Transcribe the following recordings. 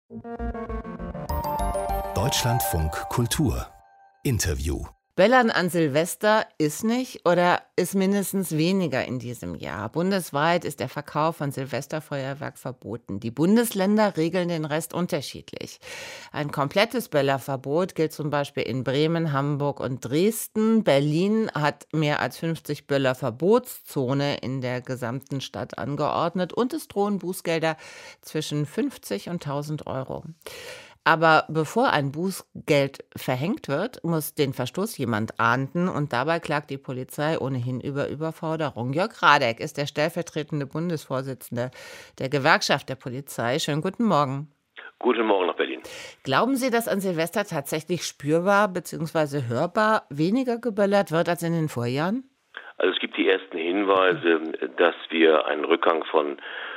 Deutschlandfunk Kultur Interview. Böllern an Silvester ist nicht oder ist mindestens weniger in diesem Jahr. Bundesweit ist der Verkauf von Silvesterfeuerwerk verboten. Die Bundesländer regeln den Rest unterschiedlich. Ein komplettes Böllerverbot gilt zum Beispiel in Bremen, Hamburg und Dresden. Berlin hat mehr als 50 Böllerverbotszone in der gesamten Stadt angeordnet und es drohen Bußgelder zwischen 50 und 1.000 Euro. Aber bevor ein Bußgeld verhängt wird, muss den Verstoß jemand ahnden und dabei klagt die Polizei ohnehin über Überforderung. Jörg Radeck ist der stellvertretende Bundesvorsitzende der Gewerkschaft der Polizei. Schönen guten Morgen. Guten Morgen nach Berlin. Glauben Sie, dass an Silvester tatsächlich spürbar bzw. hörbar weniger geböllert wird als in den Vorjahren? Also es gibt die ersten Hinweise, dass wir einen Rückgang von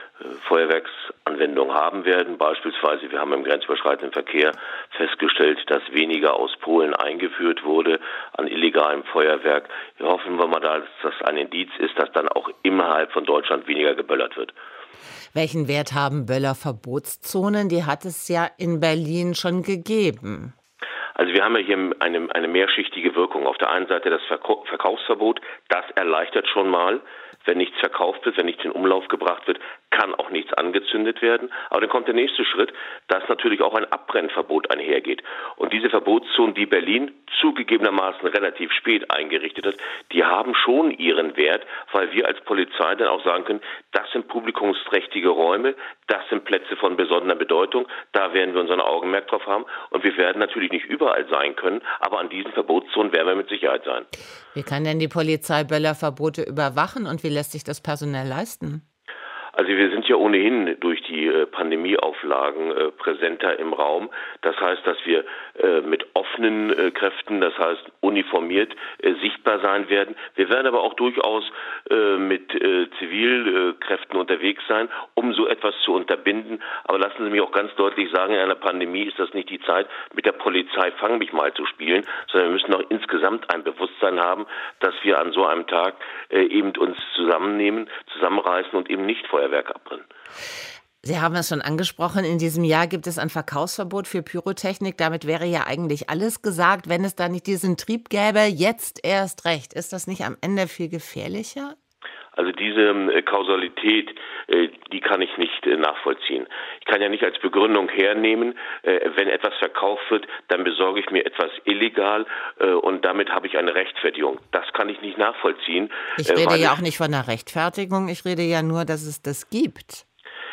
Feuerwerksanwendungen haben werden. Beispielsweise, wir haben im grenzüberschreitenden Verkehr festgestellt, dass weniger aus Polen eingeführt wurde an illegalem Feuerwerk. Wir hoffen wir mal, dass das ein Indiz ist, dass dann auch innerhalb von Deutschland weniger geböllert wird. Welchen Wert haben Böllerverbotszonen? Die hat es ja in Berlin schon gegeben. Also wir haben ja hier eine mehrschichtige Wirkung. Auf der einen Seite das Verkaufsverbot, das erleichtert schon mal. Wenn nichts verkauft wird, wenn nichts in Umlauf gebracht wird, kann auch nichts angezündet werden. Aber dann kommt der nächste Schritt, dass natürlich auch ein Abbrennverbot einhergeht. Und diese Verbotszonen, die Berlin zugegebenermaßen relativ spät eingerichtet hat, die haben schon ihren Wert, weil wir als Polizei dann auch sagen können, das sind publikumsträchtige Räume, das sind Plätze von besonderer Bedeutung, da werden wir unseren Augenmerk drauf haben. Und wir werden natürlich nicht überall sein können, aber an diesen Verbotszonen werden wir mit Sicherheit sein. Wie kann denn die Polizei Böllerverbote überwachen und wie lässt sich das personell leisten? Also wir sind ja ohnehin durch die Pandemieauflagen präsenter im Raum. Das heißt, dass wir mit offenen Kräften, das heißt uniformiert, sichtbar sein werden. Wir werden aber auch durchaus mit Zivilkräften unterwegs sein, um so etwas zu unterbinden. Aber lassen Sie mich auch ganz deutlich sagen, in einer Pandemie ist das nicht die Zeit, mit der Polizei Fang mich mal zu spielen, sondern wir müssen auch insgesamt ein Bewusstsein haben, dass wir an so einem Tag eben uns zusammenreißen und eben nicht Feuerwerk abbrennen. Sie haben es schon angesprochen, in diesem Jahr gibt es ein Verkaufsverbot für Pyrotechnik. Damit wäre ja eigentlich alles gesagt, wenn es da nicht diesen Trieb gäbe, jetzt erst recht. Ist das nicht am Ende viel gefährlicher? Also diese Kausalität, die kann ich nicht nachvollziehen. Ich kann ja nicht als Begründung hernehmen, wenn etwas verkauft wird, dann besorge ich mir etwas illegal und damit habe ich eine Rechtfertigung. Das kann ich nicht nachvollziehen. Ich rede ja auch nicht von einer Rechtfertigung, ich rede ja nur, dass es das gibt.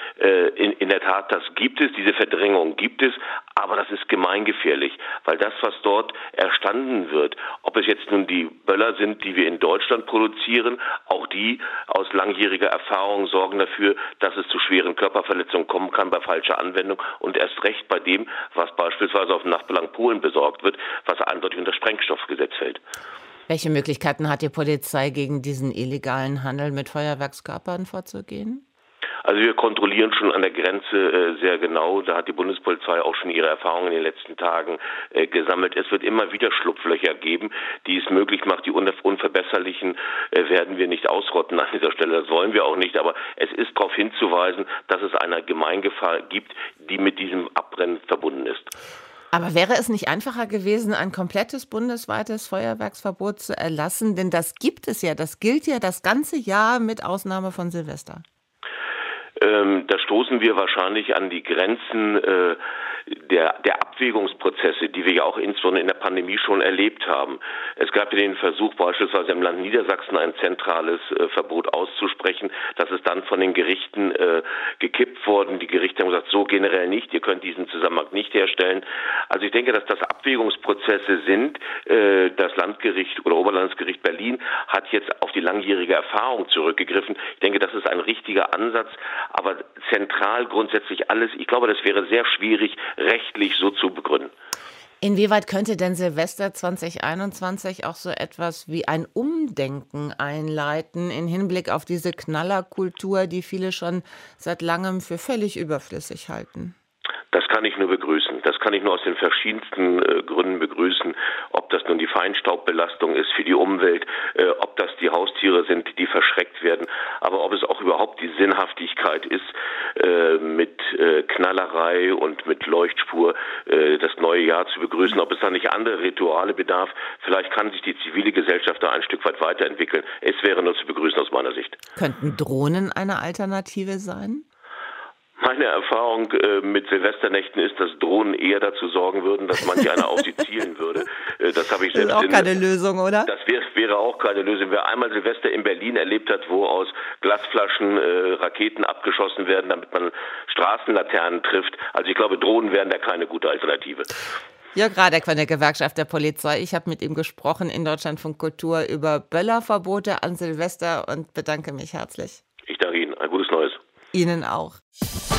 In der Tat, das gibt es, diese Verdrängung gibt es, aber das ist gemeingefährlich, weil das, was dort erstanden wird, ob es jetzt nun die Böller sind, die wir in Deutschland produzieren, auch die aus langjähriger Erfahrung sorgen dafür, dass es zu schweren Körperverletzungen kommen kann bei falscher Anwendung und erst recht bei dem, was beispielsweise auf dem Nachbarland Polen besorgt wird, was eindeutig unter Sprengstoffgesetz fällt. Welche Möglichkeiten hat die Polizei, gegen diesen illegalen Handel mit Feuerwerkskörpern vorzugehen? Also wir kontrollieren schon an der Grenze sehr genau. Da hat die Bundespolizei auch schon ihre Erfahrungen in den letzten Tagen gesammelt. Es wird immer wieder Schlupflöcher geben, die es möglich macht. Die Unverbesserlichen werden wir nicht ausrotten an dieser Stelle. Das wollen wir auch nicht. Aber es ist darauf hinzuweisen, dass es eine Gemeingefahr gibt, die mit diesem Abbrennen verbunden ist. Aber wäre es nicht einfacher gewesen, ein komplettes bundesweites Feuerwerksverbot zu erlassen? Denn das gibt es ja, das gilt ja das ganze Jahr mit Ausnahme von Silvester. Da stoßen wir wahrscheinlich an die Grenzen der Abwägungsprozesse, die wir ja auch insbesondere in der Pandemie schon erlebt haben. Es gab ja den Versuch, beispielsweise im Land Niedersachsen ein zentrales Verbot auszusprechen. Das ist dann von den Gerichten gekippt worden. Die Gerichte haben gesagt, so generell nicht, ihr könnt diesen Zusammenhang nicht herstellen. Also ich denke, dass das Abwägungsprozesse sind. Das Landgericht oder Oberlandesgericht Berlin hat jetzt auf die langjährige Erfahrung zurückgegriffen. Ich denke, das ist ein richtiger Ansatz. Aber zentral grundsätzlich alles, ich glaube, das wäre sehr schwierig, rechtlich so zu begründen. Inwieweit könnte denn Silvester 2021 auch so etwas wie ein Umdenken einleiten im Hinblick auf diese Knallerkultur, die viele schon seit langem für völlig überflüssig halten? Das kann ich nur begrüßen. Das kann ich nur aus den verschiedensten Gründen begrüßen. Ob das nun die Feinstaubbelastung ist für die Umwelt, ob das die Haustiere sind, die verschreckt werden, aber ob es auch überhaupt die Sinnhaftigkeit ist, mit Knallerei und mit Leuchtspur das neue Jahr zu begrüßen, ob es da nicht andere Rituale bedarf. Vielleicht kann sich die zivile Gesellschaft da ein Stück weit weiterentwickeln. Es wäre nur zu begrüßen aus meiner Sicht. Könnten Drohnen eine Alternative sein? Meine Erfahrung mit Silvesternächten ist, dass Drohnen eher dazu sorgen würden, dass manch einer auf sie zielen würde. Das habe ich selbst. Das ist auch keine Lösung, oder? Das wäre auch keine Lösung. Wer einmal Silvester in Berlin erlebt hat, wo aus Glasflaschen Raketen abgeschossen werden, damit man Straßenlaternen trifft. Also ich glaube, Drohnen wären da keine gute Alternative. Jörg Radeck von der Gewerkschaft der Polizei. Ich habe mit ihm gesprochen in Deutschlandfunk Kultur über Böllerverbote an Silvester und bedanke mich herzlich. Ich danke Ihnen. Ein gutes Neues. Ihnen auch.